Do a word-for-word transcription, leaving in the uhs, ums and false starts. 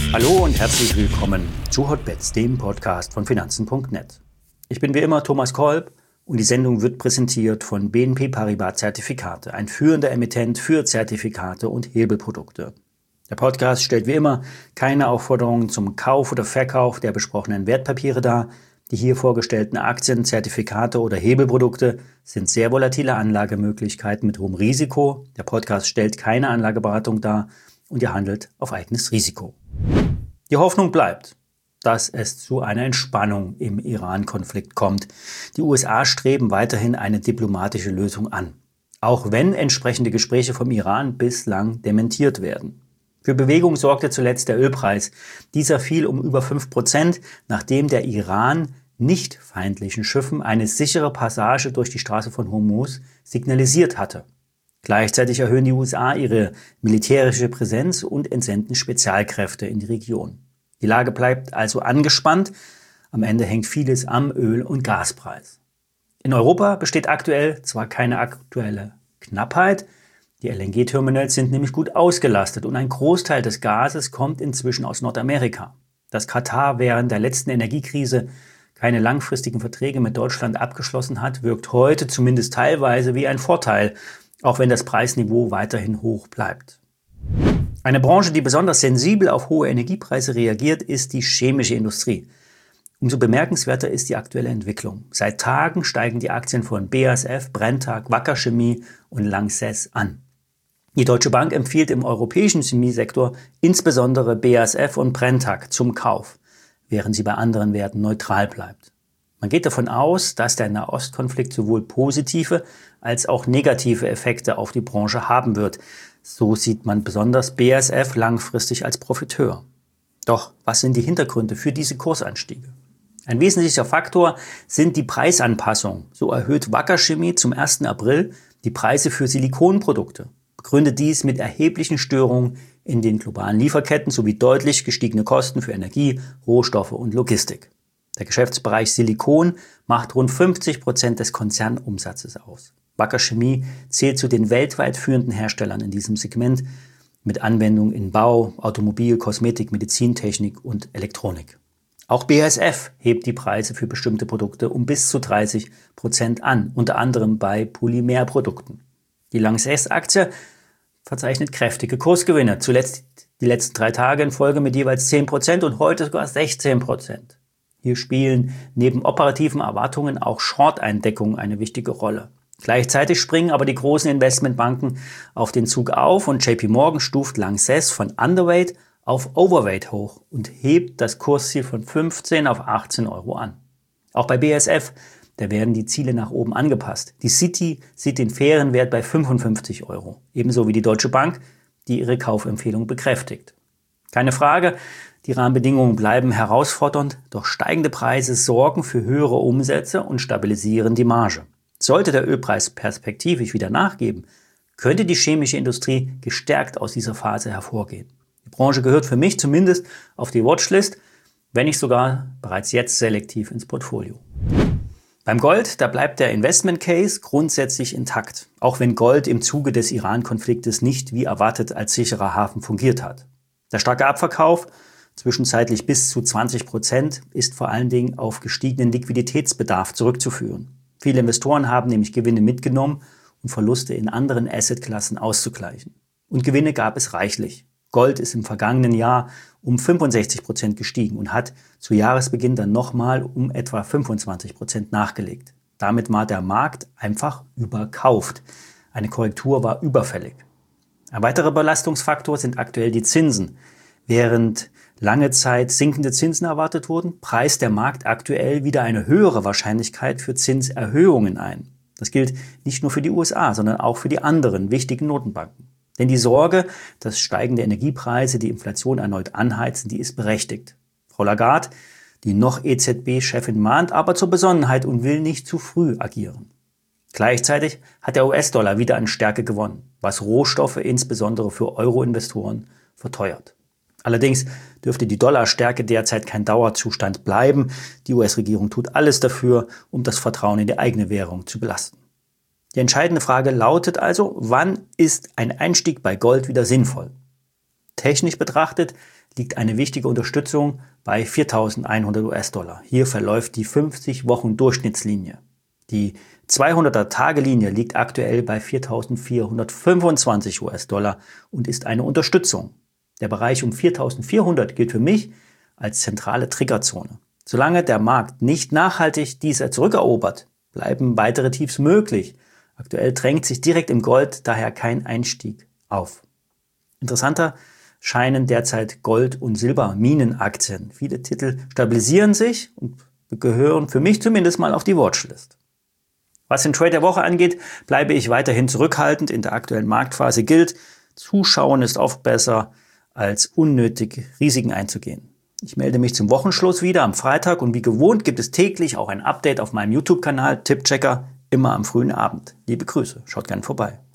Hallo und herzlich willkommen zu Hotbets, dem Podcast von Finanzen punkt net. Ich bin wie immer Thomas Kolb und die Sendung wird präsentiert von B N P Paribas Zertifikate, ein führender Emittent für Zertifikate und Hebelprodukte. Der Podcast stellt wie immer keine Aufforderungen zum Kauf oder Verkauf der besprochenen Wertpapiere dar. Die hier vorgestellten Aktien, Zertifikate oder Hebelprodukte sind sehr volatile Anlagemöglichkeiten mit hohem Risiko. Der Podcast stellt keine Anlageberatung dar und ihr handelt auf eigenes Risiko. Die Hoffnung bleibt, dass es zu einer Entspannung im Iran-Konflikt kommt. Die U S A streben weiterhin eine diplomatische Lösung an, auch wenn entsprechende Gespräche vom Iran bislang dementiert werden. Für Bewegung sorgte zuletzt der Ölpreis. Dieser fiel um über fünf Prozent, nachdem der Iran nicht feindlichen Schiffen eine sichere Passage durch die Straße von Hormuz signalisiert hatte. Gleichzeitig erhöhen die U S A ihre militärische Präsenz und entsenden Spezialkräfte in die Region. Die Lage bleibt also angespannt. Am Ende hängt vieles am Öl- und Gaspreis. In Europa besteht aktuell zwar keine aktuelle Knappheit, die L N G-Terminals sind nämlich gut ausgelastet und ein Großteil des Gases kommt inzwischen aus Nordamerika. Dass Katar während der letzten Energiekrise keine langfristigen Verträge mit Deutschland abgeschlossen hat, wirkt heute zumindest teilweise wie ein Vorteil, auch wenn das Preisniveau weiterhin hoch bleibt. Eine Branche, die besonders sensibel auf hohe Energiepreise reagiert, ist die chemische Industrie. Umso bemerkenswerter ist die aktuelle Entwicklung. Seit Tagen steigen die Aktien von B A S F, Brenntag, Wacker Chemie und Lanxess an. Die Deutsche Bank empfiehlt im europäischen Chemiesektor insbesondere B A S F und Brenntag zum Kauf, während sie bei anderen Werten neutral bleibt. Man geht davon aus, dass der Nahostkonflikt sowohl positive als auch negative Effekte auf die Branche haben wird. So sieht man besonders B A S F langfristig als Profiteur. Doch was sind die Hintergründe für diese Kursanstiege? Ein wesentlicher Faktor sind die Preisanpassungen. So erhöht Wacker Chemie zum ersten April die Preise für Silikonprodukte. Begründet dies mit erheblichen Störungen in den globalen Lieferketten sowie deutlich gestiegene Kosten für Energie, Rohstoffe und Logistik. Der Geschäftsbereich Silikon macht rund fünfzig Prozent des Konzernumsatzes aus. Wacker Chemie zählt zu den weltweit führenden Herstellern in diesem Segment mit Anwendung in Bau, Automobil, Kosmetik, Medizintechnik und Elektronik. Auch B A S F hebt die Preise für bestimmte Produkte um bis zu dreißig Prozent an, unter anderem bei Polymerprodukten. Die Lanxess-Aktie verzeichnet kräftige Kursgewinne, zuletzt die letzten drei Tage in Folge mit jeweils zehn Prozent und heute sogar sechzehn Prozent. Hier spielen neben operativen Erwartungen auch Short-Eindeckungen eine wichtige Rolle. Gleichzeitig springen aber die großen Investmentbanken auf den Zug auf und J P Morgan stuft Lanxess von Underweight auf Overweight hoch und hebt das Kursziel von fünfzehn auf achtzehn Euro an. Auch bei B A S F, da werden die Ziele nach oben angepasst. Die Citi sieht den fairen Wert bei fünfundfünfzig Euro, ebenso wie die Deutsche Bank, die ihre Kaufempfehlung bekräftigt. Keine Frage, die Rahmenbedingungen bleiben herausfordernd, doch steigende Preise sorgen für höhere Umsätze und stabilisieren die Marge. Sollte der Ölpreis perspektivisch wieder nachgeben, könnte die chemische Industrie gestärkt aus dieser Phase hervorgehen. Die Branche gehört für mich zumindest auf die Watchlist, wenn nicht sogar bereits jetzt selektiv ins Portfolio. Beim Gold, da bleibt der Investment Case grundsätzlich intakt, auch wenn Gold im Zuge des Iran-Konfliktes nicht wie erwartet als sicherer Hafen fungiert hat. Der starke Abverkauf, zwischenzeitlich bis zu zwanzig Prozent, ist vor allen Dingen auf gestiegenen Liquiditätsbedarf zurückzuführen. Viele Investoren haben nämlich Gewinne mitgenommen, um Verluste in anderen Assetklassen auszugleichen. Und Gewinne gab es reichlich. Gold ist im vergangenen Jahr um fünfundsechzig Prozent gestiegen und hat zu Jahresbeginn dann nochmal um etwa fünfundzwanzig Prozent nachgelegt. Damit war der Markt einfach überkauft. Eine Korrektur war überfällig. Ein weiterer Belastungsfaktor sind aktuell die Zinsen. Während lange Zeit sinkende Zinsen erwartet wurden, preist der Markt aktuell wieder eine höhere Wahrscheinlichkeit für Zinserhöhungen ein. Das gilt nicht nur für die U S A, sondern auch für die anderen wichtigen Notenbanken. Denn die Sorge, dass steigende Energiepreise die Inflation erneut anheizen, die ist berechtigt. Frau Lagarde, die noch E Z B-Chefin, mahnt aber zur Besonnenheit und will nicht zu früh agieren. Gleichzeitig hat der U S-Dollar wieder an Stärke gewonnen, was Rohstoffe insbesondere für Euro-Investoren verteuert. Allerdings dürfte die Dollarstärke derzeit kein Dauerzustand bleiben. Die U S-Regierung tut alles dafür, um das Vertrauen in die eigene Währung zu belasten. Die entscheidende Frage lautet also, wann ist ein Einstieg bei Gold wieder sinnvoll? Technisch betrachtet liegt eine wichtige Unterstützung bei viertausendeinhundert US-Dollar. Hier verläuft die fünfzig Wochen Durchschnittslinie. Die zweihunderter-Tage-Linie liegt aktuell bei viertausendvierhundertfünfundzwanzig US-Dollar und ist eine Unterstützung. Der Bereich um viertausendvierhundert gilt für mich als zentrale Triggerzone. Solange der Markt nicht nachhaltig diese zurückerobert, bleiben weitere Tiefs möglich. Aktuell drängt sich direkt im Gold daher kein Einstieg auf. Interessanter scheinen derzeit Gold- und Silberminenaktien. Viele Titel stabilisieren sich und gehören für mich zumindest mal auf die Watchlist. Was den Trade der Woche angeht, bleibe ich weiterhin zurückhaltend. In der aktuellen Marktphase gilt, Zuschauen ist oft besser, als unnötig Risiken einzugehen. Ich melde mich zum Wochenschluss wieder am Freitag und wie gewohnt gibt es täglich auch ein Update auf meinem YouTube-Kanal Tippchecker, immer am frühen Abend. Liebe Grüße, schaut gerne vorbei.